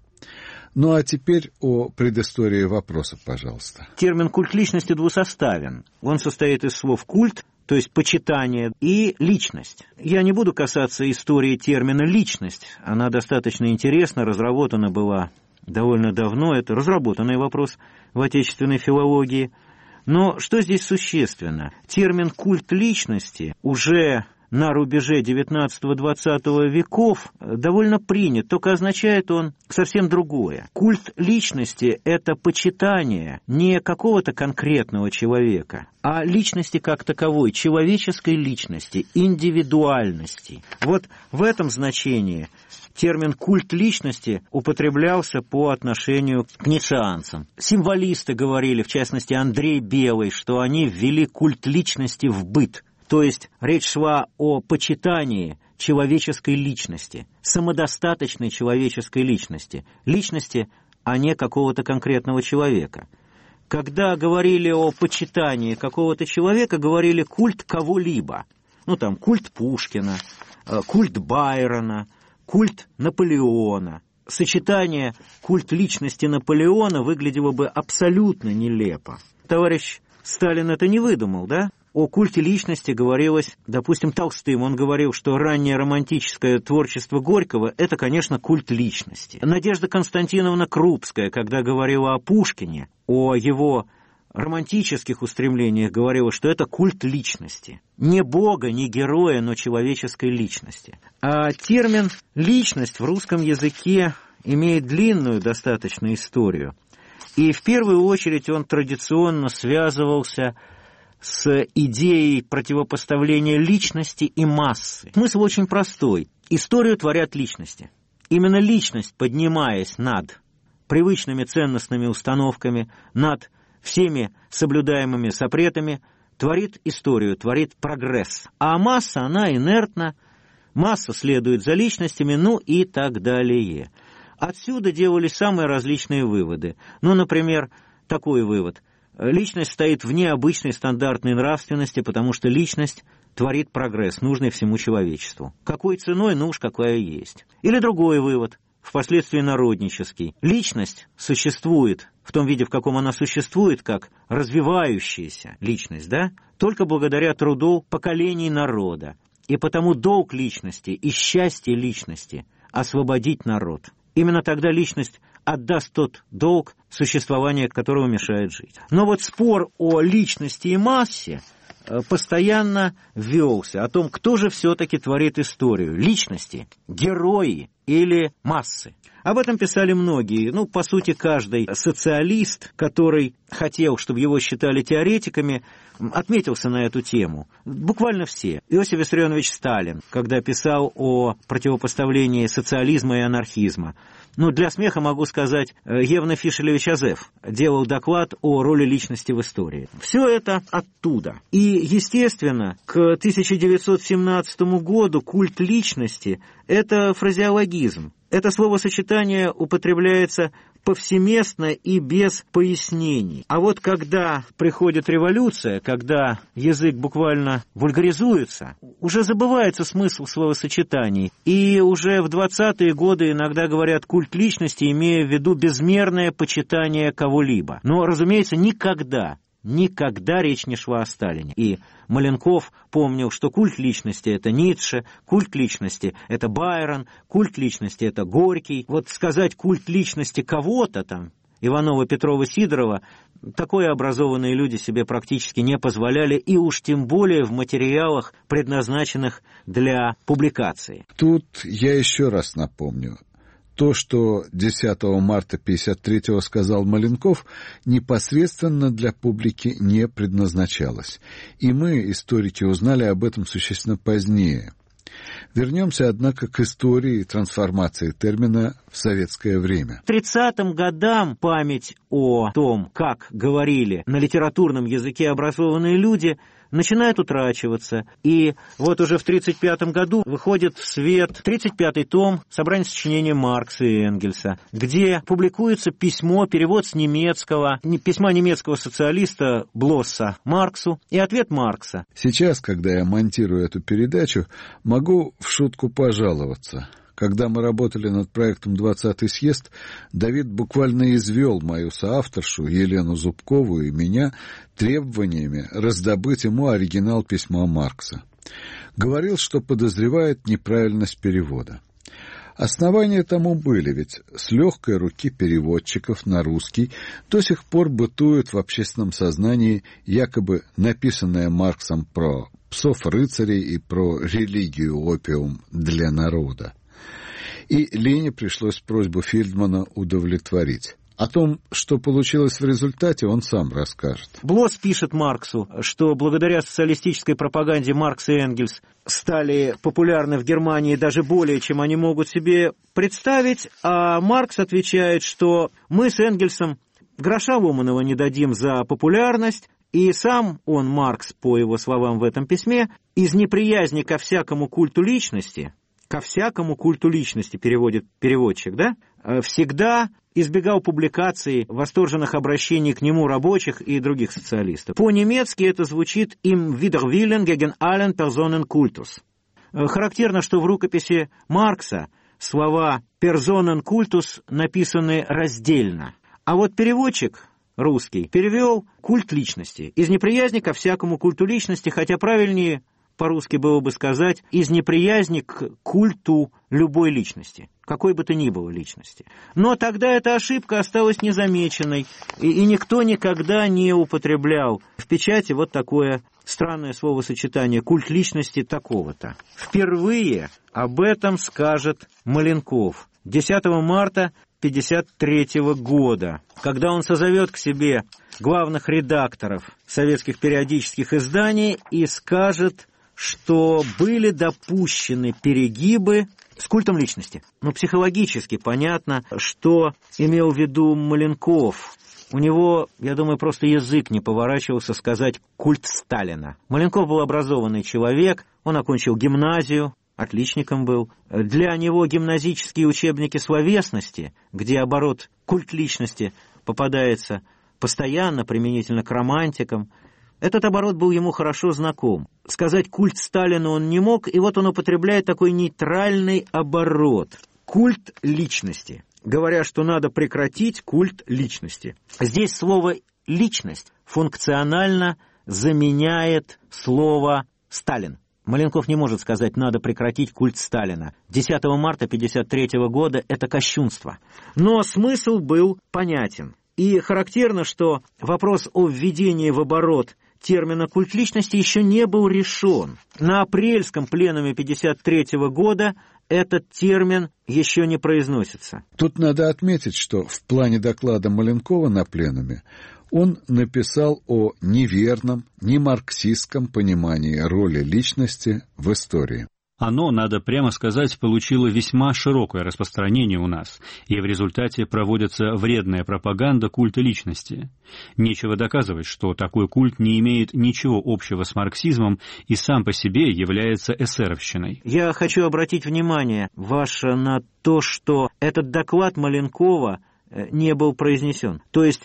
[SPEAKER 3] Ну а теперь о предыстории вопроса, пожалуйста.
[SPEAKER 2] Термин «культ личности» двусоставен. Он состоит из слов «культ», то есть почитание, и «личность». Я не буду касаться истории термина «личность». Она достаточно интересна, разработана была довольно давно. Это разработанный вопрос в отечественной филологии. Но что здесь существенно? Термин «культ личности» уже на рубеже XIX-XX веков довольно принят, только означает он совсем другое. Культ личности – это почитание не какого-то конкретного человека, а личности как таковой, человеческой личности, индивидуальности. Вот в этом значении термин «культ личности» употреблялся по отношению к ницшеанцам. Символисты говорили, в частности Андрей Белый, что они ввели культ личности в быт. То есть речь шла о почитании человеческой личности, самодостаточной человеческой личности, а не какого-то конкретного человека. Когда говорили о почитании какого-то человека, говорили культ кого-либо. Культ Пушкина, культ Байрона, культ Наполеона. Сочетание культ личности Наполеона выглядело бы абсолютно нелепо. Товарищ Сталин это не выдумал, да? О культе личности говорилось, допустим, Толстым. Он говорил, что раннее романтическое творчество Горького – это, конечно, культ личности. Надежда Константиновна Крупская, когда говорила о Пушкине, о его романтических устремлениях, говорила, что это культ личности. Не бога, не героя, но человеческой личности. А термин «личность» в русском языке имеет длинную достаточно историю. И в первую очередь он традиционно связывался с идеей противопоставления личности и массы. Смысл очень простой. Историю творят личности. Именно личность, поднимаясь над привычными ценностными установками, над всеми соблюдаемыми запретами, творит историю, творит прогресс. А масса, она инертна, масса следует за личностями, и так далее. Отсюда делались самые различные выводы. Например, такой вывод. Личность стоит вне обычной стандартной нравственности, потому что личность творит прогресс, нужный всему человечеству. Какой ценой, уж какая есть. Или другой вывод, впоследствии народнический. Личность существует в том виде, в каком она существует, как развивающаяся личность, да? Только благодаря труду поколений народа. И потому долг личности и счастье личности – освободить народ. Именно тогда личность отдаст тот долг, существование которого мешает жить. Но спор о личности и массе постоянно велся, о том, кто же все-таки творит историю. Личности, герои или массы. Об этом писали многие. По сути, каждый социалист, который хотел, чтобы его считали теоретиками, отметился на эту тему. Буквально все. Иосиф Виссарионович Сталин, когда писал о противопоставлении социализма и анархизма. Для смеха могу сказать, Евна Фишелевич Азеф делал доклад о роли личности в истории. Все это оттуда. И, естественно, к 1917 году культ личности – это фразеологизм. Это словосочетание употребляется повсеместно и без пояснений. А вот когда приходит революция, когда язык буквально вульгаризуется, уже забывается смысл словосочетаний. И уже в 20-е годы иногда говорят культ личности, имея в виду безмерное почитание кого-либо. Но, разумеется, никогда речь не шла о Сталине. И Маленков помнил, что культ личности – это Ницше, культ личности – это Байрон, культ личности – это Горький. Вот сказать культ личности кого-то там, Иванова, Петрова, Сидорова, такое образованные люди себе практически не позволяли, и уж тем более в материалах, предназначенных для публикации.
[SPEAKER 3] Тут я еще раз напомню. То, что 10 марта 1953-го сказал Маленков, непосредственно для публики не предназначалось. И мы, историки, узнали об этом существенно позднее. Вернемся, однако, к истории трансформации термина в советское время.
[SPEAKER 2] К 30-м годам память о том, как говорили на литературном языке образованные люди, начинает утрачиваться. И вот уже в 1935 году выходит в свет 35-й том собрания сочинений Маркса и Энгельса, где публикуется письмо, перевод с немецкого, письма немецкого социалиста Блосса Марксу и ответ Маркса.
[SPEAKER 3] Сейчас, когда я монтирую эту передачу, могу в шутку пожаловаться. Когда мы работали над проектом «20-й съезд», Давид буквально извел мою соавторшу Елену Зубкову и меня требованиями раздобыть ему оригинал письма Маркса. Говорил, что подозревает неправильность перевода. Основания тому были, ведь с легкой руки переводчиков на русский до сих пор бытует в общественном сознании якобы написанное Марксом про псов-рыцарей и про религию-опиум для народа. И Лене пришлось просьбу Фельдмана удовлетворить. О том, что получилось в результате, он сам расскажет.
[SPEAKER 2] Блосс пишет Марксу, что благодаря социалистической пропаганде Маркс и Энгельс стали популярны в Германии даже более, чем они могут себе представить, а Маркс отвечает, что мы с Энгельсом гроша ломаного не дадим за популярность, и сам он, Маркс, по его словам в этом письме, из неприязни ко всякому культу личности, переводит переводчик, да, всегда избегал публикаций, восторженных обращений к нему рабочих и других социалистов. По-немецки это звучит «im Widerwillen gegen allen Personenkultus». Характерно, что в рукописи Маркса слова «Personenkultus» написаны раздельно. А вот переводчик русский перевел «культ личности» из неприязни ко всякому культу личности, хотя правильнее по-русски было бы сказать, из неприязни к культу любой личности, какой бы то ни было личности. Но тогда эта ошибка осталась незамеченной, и никто никогда не употреблял в печати вот такое странное словосочетание «культ личности такого-то». Впервые об этом скажет Маленков 10 марта 1953 года, когда он созовет к себе главных редакторов советских периодических изданий и скажет, что были допущены перегибы с культом личности. Психологически понятно, что имел в виду Маленков. У него, я думаю, просто язык не поворачивался сказать «культ Сталина». Маленков был образованный человек, он окончил гимназию, отличником был. Для него гимназические учебники словесности, где оборот «культ личности» попадается постоянно, применительно к романтикам, этот оборот был ему хорошо знаком. Сказать «культ Сталина» он не мог, и вот он употребляет такой нейтральный оборот – «культ личности», говоря, что надо прекратить культ личности. Здесь слово «личность» функционально заменяет слово «Сталин». Маленков не может сказать «надо прекратить культ Сталина». 10 марта 1953 года – это кощунство. Но смысл был понятен. И характерно, что вопрос о введении в оборот термина «культ личности» еще не был решен. На апрельском пленуме 1953 года этот термин еще не произносится.
[SPEAKER 3] Тут надо отметить, что в плане доклада Маленкова на пленуме он написал о неверном, немарксистском понимании роли личности в истории.
[SPEAKER 6] Оно, надо прямо сказать, получило весьма широкое распространение у нас, и в результате проводится вредная пропаганда культа личности. Нечего доказывать, что такой культ не имеет ничего общего с марксизмом и сам по себе является эсеровщиной.
[SPEAKER 2] Я хочу обратить внимание ваше на то, что этот доклад Маленкова не был произнесен. То есть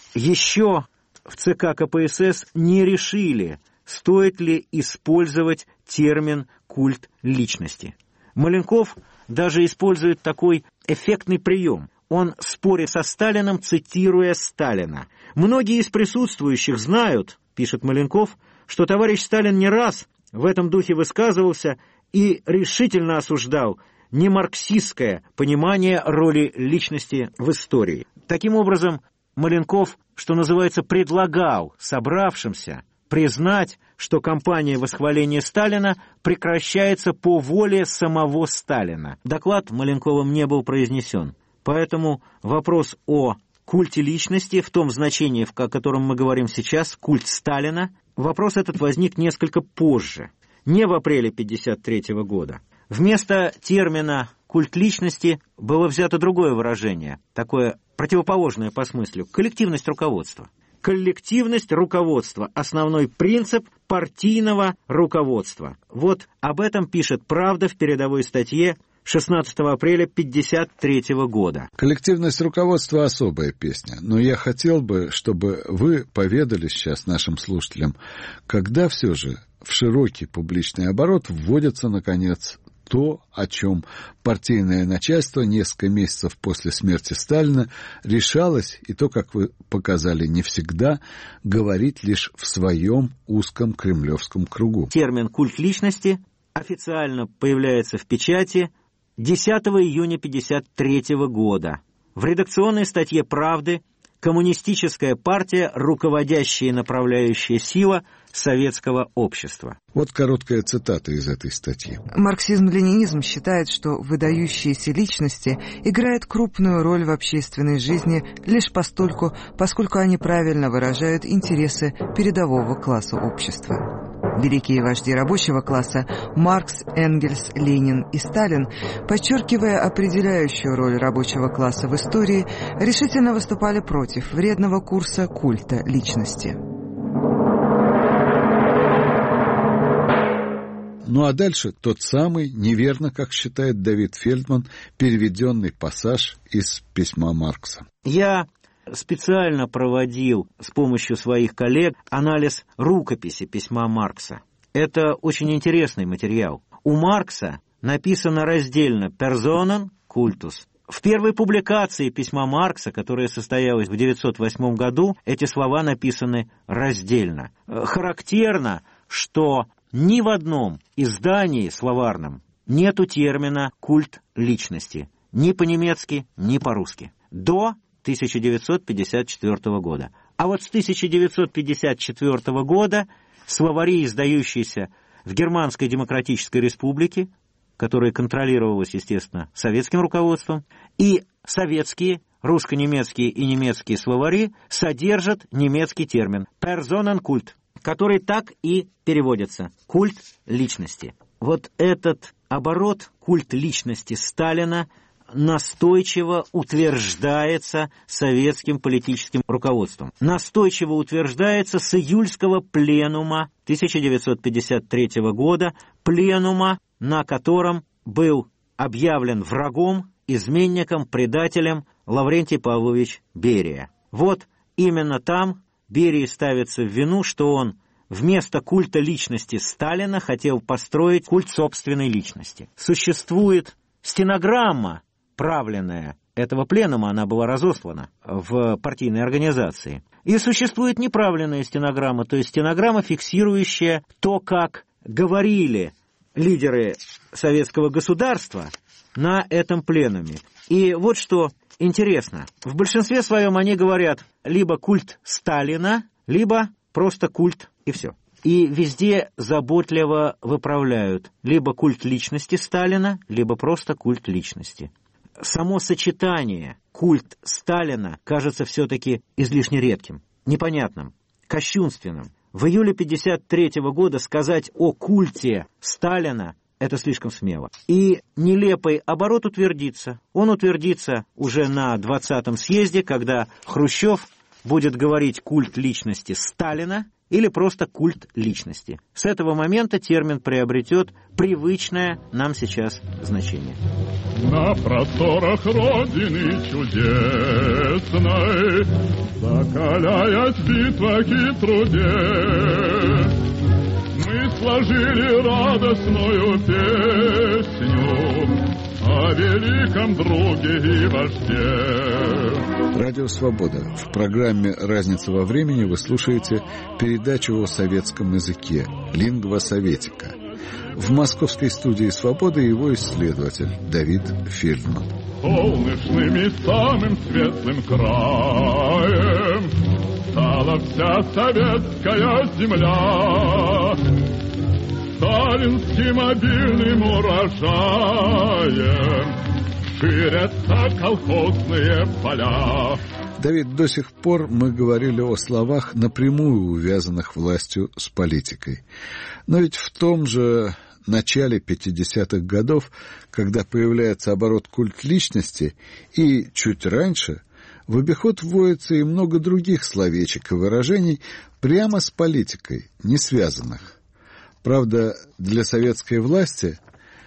[SPEAKER 2] еще в ЦК КПСС не решили, стоит ли использовать термин «культ личности». Маленков даже использует такой эффектный прием. Он спорит со Сталиным, цитируя Сталина. «Многие из присутствующих знают, — пишет Маленков, — что товарищ Сталин не раз в этом духе высказывался и решительно осуждал немарксистское понимание роли личности в истории». Таким образом, Маленков, что называется, предлагал собравшимся признать, что кампания восхваления Сталина прекращается по воле самого Сталина. Доклад Маленковым не был произнесен, поэтому вопрос о культе личности, в том значении, о котором мы говорим сейчас, культ Сталина, вопрос этот возник несколько позже, не в апреле 1953 года. Вместо термина «культ личности» было взято другое выражение, такое противоположное по смыслу – коллективность руководства. Коллективность руководства – основной принцип партийного руководства. Вот об этом пишет «Правда» в передовой статье 16 апреля 1953 года.
[SPEAKER 3] Коллективность руководства – особая песня, но я хотел бы, чтобы вы поведали сейчас нашим слушателям, когда все же в широкий публичный оборот вводится, наконец, то, о чем партийное начальство несколько месяцев после смерти Сталина решалось, и то, как вы показали, не всегда, говорить лишь в своем узком кремлевском кругу.
[SPEAKER 2] Термин «культ личности» официально появляется в печати 10 июня 1953 года. В редакционной статье «Правды» «Коммунистическая партия – руководящая и направляющая сила советского общества».
[SPEAKER 3] Вот короткая цитата из этой статьи.
[SPEAKER 5] Марксизм-ленинизм считает, что выдающиеся личности играют крупную роль в общественной жизни лишь постольку, поскольку они правильно выражают интересы передового класса общества. Великие вожди рабочего класса Маркс, Энгельс, Ленин и Сталин, подчеркивая определяющую роль рабочего класса в истории, решительно выступали против вредного курса культа личности.
[SPEAKER 3] Ну а дальше тот самый, неверно, как считает Давид Фельдман, переведенный пассаж из письма Маркса.
[SPEAKER 2] Я специально проводил с помощью своих коллег анализ рукописи письма Маркса. Это очень интересный материал. У Маркса написано раздельно «Personen cultus». В первой публикации письма Маркса, которая состоялась в 1908 году, эти слова написаны раздельно. Характерно, что ни в одном издании словарном нету термина «культ личности», ни по-немецки, ни по-русски. До 1954 года. А вот с 1954 года словари, издающиеся в Германской Демократической Республике, которая контролировалась, естественно, советским руководством, и советские, русско-немецкие и немецкие словари содержат немецкий термин «Personenkult», который так и переводится «культ личности». Вот этот оборот «культ личности» Сталина настойчиво утверждается советским политическим руководством. Настойчиво утверждается с июльского пленума 1953 года, пленума, на котором был объявлен врагом, изменником, предателем Лаврентий Павлович Берия. Вот именно там Берии ставится в вину, что он вместо культа личности Сталина хотел построить культ собственной личности. Существует стенограмма, правленная этого пленума, она была разослана в партийной организации. И существует неправленная стенограмма, то есть стенограмма, фиксирующая то, как говорили лидеры советского государства на этом пленуме. И вот что интересно. В большинстве своем они говорят либо культ Сталина, либо просто культ, и все. И везде заботливо выправляют либо культ личности Сталина, либо просто культ личности. Само сочетание культ Сталина кажется все-таки излишне редким, непонятным, кощунственным. В июле 1953 года сказать о культе Сталина — это слишком смело. И нелепый оборот утвердится. Он утвердится уже на 20-м съезде, когда Хрущев будет говорить «культ личности Сталина» или просто «культ личности». С этого момента термин приобретет привычное нам сейчас значение.
[SPEAKER 4] На просторах Родины чудесной, закаляясь в битвах и труде, мы сложили радостную песню о великом друге и вожде.
[SPEAKER 3] Радио «Свобода». В программе «Разница во времени» вы слушаете передачу о советском языке «Лингва советика». В московской студии «Свобода» его исследователь Давид Фельдман.
[SPEAKER 4] Солнечным и самым светлым краем стала вся советская земля. Сталинским обильным урожаем ширятся колхозные поля.
[SPEAKER 3] Давид, до сих пор мы говорили о словах, напрямую увязанных властью с политикой. Но ведь в том же начале 50-х годов, когда появляется оборот культ личности, и чуть раньше, в обиход вводится и много других словечек и выражений прямо с политикой, не связанных. Правда, для советской власти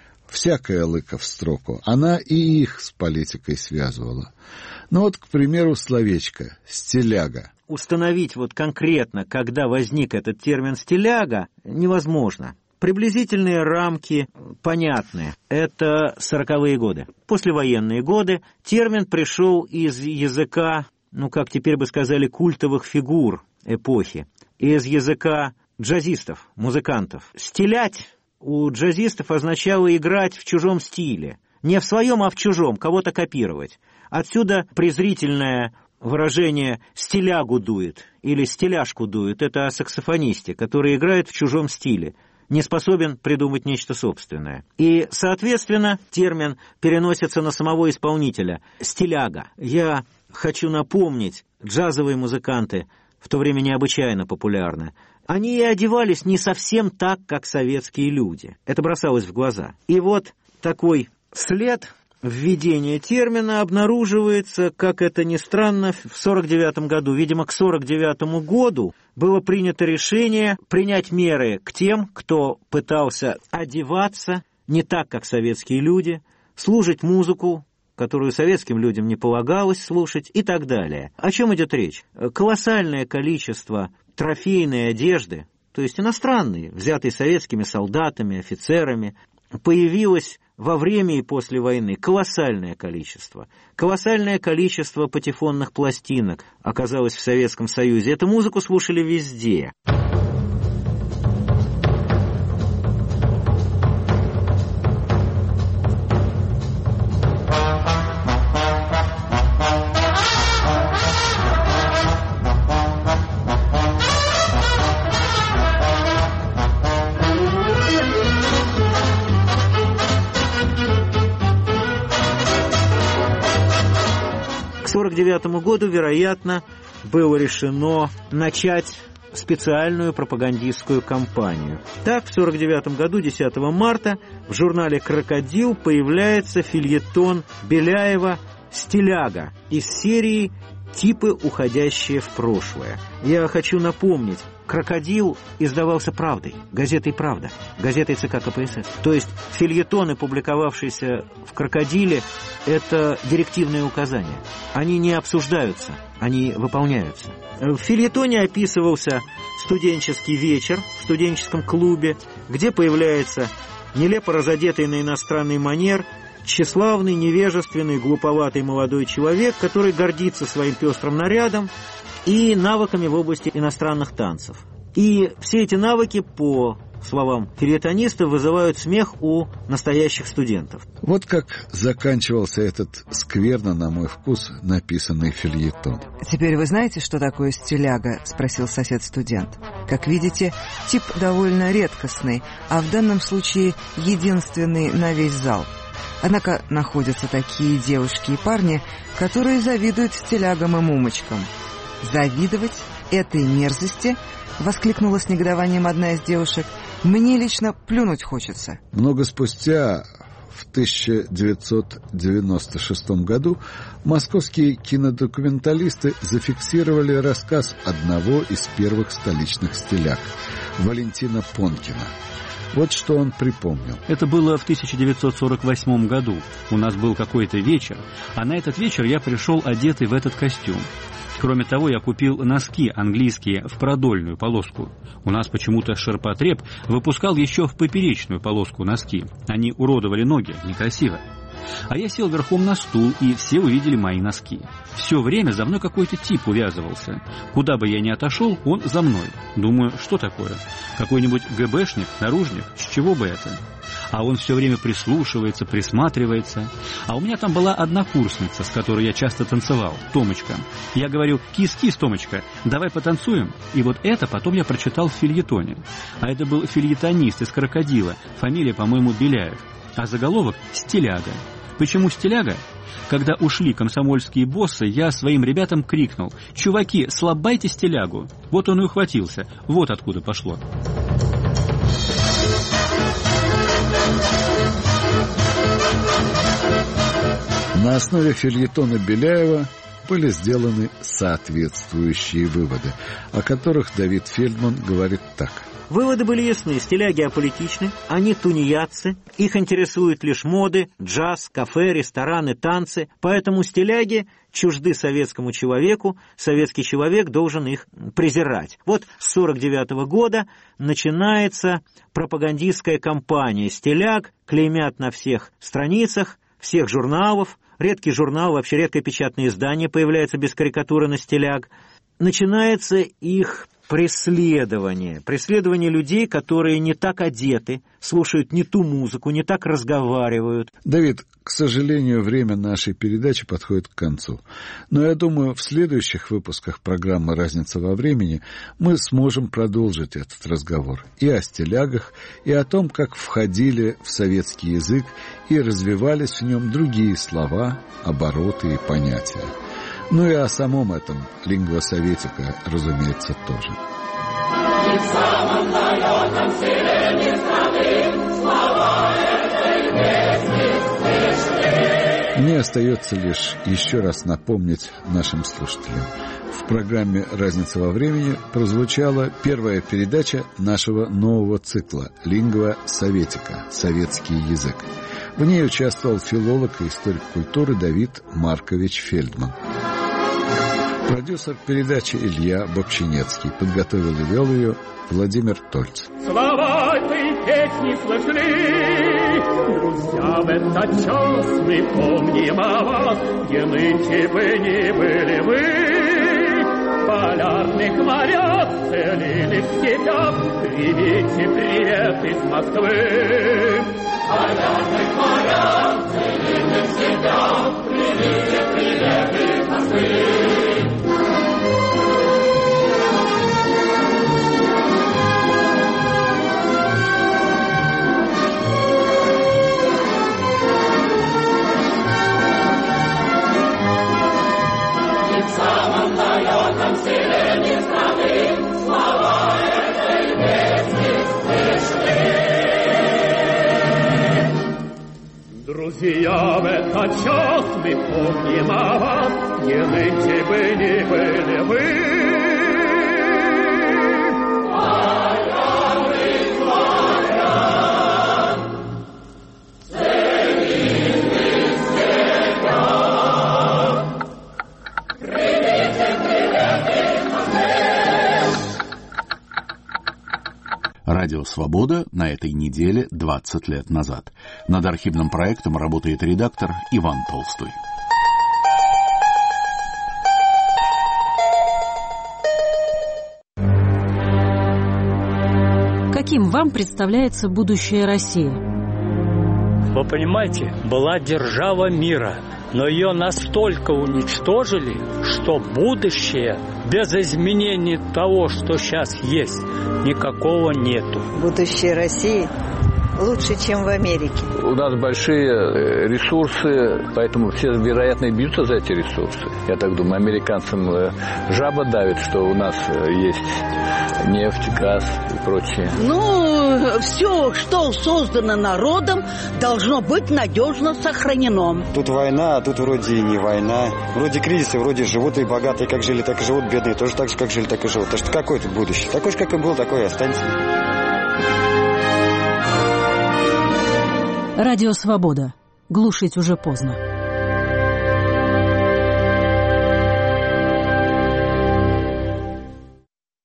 [SPEAKER 3] всякая лыка в строку, она и их с политикой связывала. Ну вот, к примеру, словечко «стиляга».
[SPEAKER 2] Установить вот конкретно, когда возник этот термин «стиляга», невозможно. Приблизительные рамки понятны. Это 40-е годы. Послевоенные годы термин пришел из языка, как теперь бы сказали, культовых фигур эпохи, из языка джазистов, музыкантов. «Стилять» у джазистов означало играть в чужом стиле. Не в своем, а в чужом, кого-то копировать. Отсюда презрительное выражение «стилягу дует» или «стиляшку дует». Это о саксофонисте, который играет в чужом стиле, не способен придумать нечто собственное. И, соответственно, термин переносится на самого исполнителя – «стиляга». Я хочу напомнить, джазовые музыканты в то время необычайно популярны. Они и одевались не совсем так, как советские люди. Это бросалось в глаза. И вот такой след введения термина обнаруживается, как это ни странно, в 1949 году. Видимо, к 1949 году было принято решение принять меры к тем, кто пытался одеваться не так, как советские люди, слушать музыку, которую советским людям не полагалось слушать, и так далее. О чем идет речь? Колоссальное количество трофейной одежды, то есть иностранной, взятой советскими солдатами, офицерами, появилось во время и после войны колоссальное количество. Колоссальное количество патефонных пластинок оказалось в Советском Союзе. Эту музыку слушали везде. К 1949 году, вероятно, было решено начать специальную пропагандистскую кампанию. Так, в 1949 году, 10 марта, в журнале «Крокодил» появляется фельетон Беляева «Стиляга» из серии «Типы, уходящие в прошлое». Я хочу напомнить, «Крокодил» издавался «Правдой», газетой «Правда», газетой ЦК КПСС. То есть фельетоны, публиковавшиеся в «Крокодиле», это директивные указания. Они не обсуждаются, они выполняются. В фельетоне описывался студенческий вечер в студенческом клубе, где появляется нелепо разодетый на иностранный манер тщеславный, невежественный, глуповатый молодой человек, который гордится своим пестрым нарядом и навыками в области иностранных танцев. И все эти навыки по словам фельетонистов, вызывают смех у настоящих студентов.
[SPEAKER 3] Вот как заканчивался этот скверно, на мой вкус, написанный фельетон.
[SPEAKER 5] «Теперь вы знаете, что такое стиляга?» — спросил сосед-студент. «Как видите, тип довольно редкостный, а в данном случае единственный на весь зал. Однако находятся такие девушки и парни, которые завидуют стилягам и мумочкам». «Завидовать этой мерзости?» — воскликнула с негодованием одна из девушек. «Мне лично плюнуть хочется».
[SPEAKER 3] Много спустя, в 1996 году, московские кинодокументалисты зафиксировали рассказ одного из первых столичных стиляг – Валентина Понкина. Вот что он припомнил.
[SPEAKER 6] Это было в 1948 году. У нас был какой-то вечер, а на этот вечер я пришел одетый в этот костюм. Кроме того, я купил носки английские в продольную полоску. У нас почему-то ширпотреб выпускал еще в поперечную полоску носки. Они уродовали ноги, некрасиво. А я сел верхом на стул, и все увидели мои носки. Все время за мной какой-то тип увязывался. Куда бы я ни отошел, он за мной. Думаю, что такое? Какой-нибудь ГБшник, наружник? С чего бы это? А он все время прислушивается, присматривается. А у меня там была однокурсница, с которой я часто танцевал, Томочка. Я говорю: кис-кис, Томочка, давай потанцуем. И вот это потом я прочитал в фельетоне. А это был фельетонист из «Крокодила», фамилия, по-моему, Беляев. А заголовок «Стиляга». Почему стиляга? Когда ушли комсомольские боссы, я своим ребятам крикнул: «Чуваки, слабайте стилягу!» Вот он и ухватился. Вот откуда пошло.
[SPEAKER 3] На основе фельетона Беляева были сделаны соответствующие выводы, о которых Давид Фельдман говорит так.
[SPEAKER 2] Выводы были ясны. Стиляги аполитичны, они тунеядцы, их интересуют лишь моды, джаз, кафе, рестораны, танцы. Поэтому стиляги чужды советскому человеку, советский человек должен их презирать. Вот с 1949 года начинается пропагандистская кампания. Стиляг клеймят на всех страницах, всех журналов. Редкий журнал, вообще редкое печатное издание появляется без карикатуры на стиляг. Начинается их преследование людей, которые не так одеты, слушают не ту музыку, не так разговаривают.
[SPEAKER 3] Давид, к сожалению, время нашей передачи подходит к концу. Но я думаю, в следующих выпусках программы «Разница во времени» мы сможем продолжить этот разговор и о стилягах, и о том, как входили в советский язык и развивались в нем другие слова, обороты и понятия. Ну и о самом этом лингвосоветика, разумеется, тоже.
[SPEAKER 4] И в самом далеком селении страны слова этой песни слышны.
[SPEAKER 3] Мне остается лишь еще раз напомнить нашим слушателям. В программе «Разница во времени» прозвучала первая передача нашего нового цикла «Лингвосоветика. Советский язык». В ней участвовал филолог и историк культуры Давид Маркович Фельдман. Продюсер передачи Илья Бобчинецкий. Подготовил и вел ее Владимир Тольц.
[SPEAKER 4] Слова этой песни слышны, друзья, в этот час мы помним о вас, где нынче бы не были вы. В полярных морях, целинных степях, примите привет из Москвы. В полярных морях, целинных степях, примите привет из Москвы. В самом далеком селении страны слова этой песни слышны. Друзья, в этот час мы помним о вас, где нынче бы не были вы.
[SPEAKER 1] Радио «Свобода» на этой неделе 20 лет назад. Над архивным проектом работает редактор Иван Толстой.
[SPEAKER 14] Каким вам представляется будущее России?
[SPEAKER 15] Вы понимаете, была держава мира, но ее настолько уничтожили, что будущее без изменений того, что сейчас есть, никакого нету.
[SPEAKER 16] Будущее России лучше, чем в Америке.
[SPEAKER 17] У нас большие ресурсы, поэтому все, вероятно, и бьются за эти ресурсы. Я так думаю, американцам жаба давит, что у нас есть нефть, газ и прочее.
[SPEAKER 18] Все, что создано народом, должно быть надежно сохранено.
[SPEAKER 19] Тут война, а тут вроде и не война. Вроде кризисы, вроде живут и богатые, как жили, так и живут, бедные тоже так же, как жили, так и живут. Так что какое тут будущее? Такое же, как и был, такое и останется.
[SPEAKER 14] Радио «Свобода». Глушить уже поздно.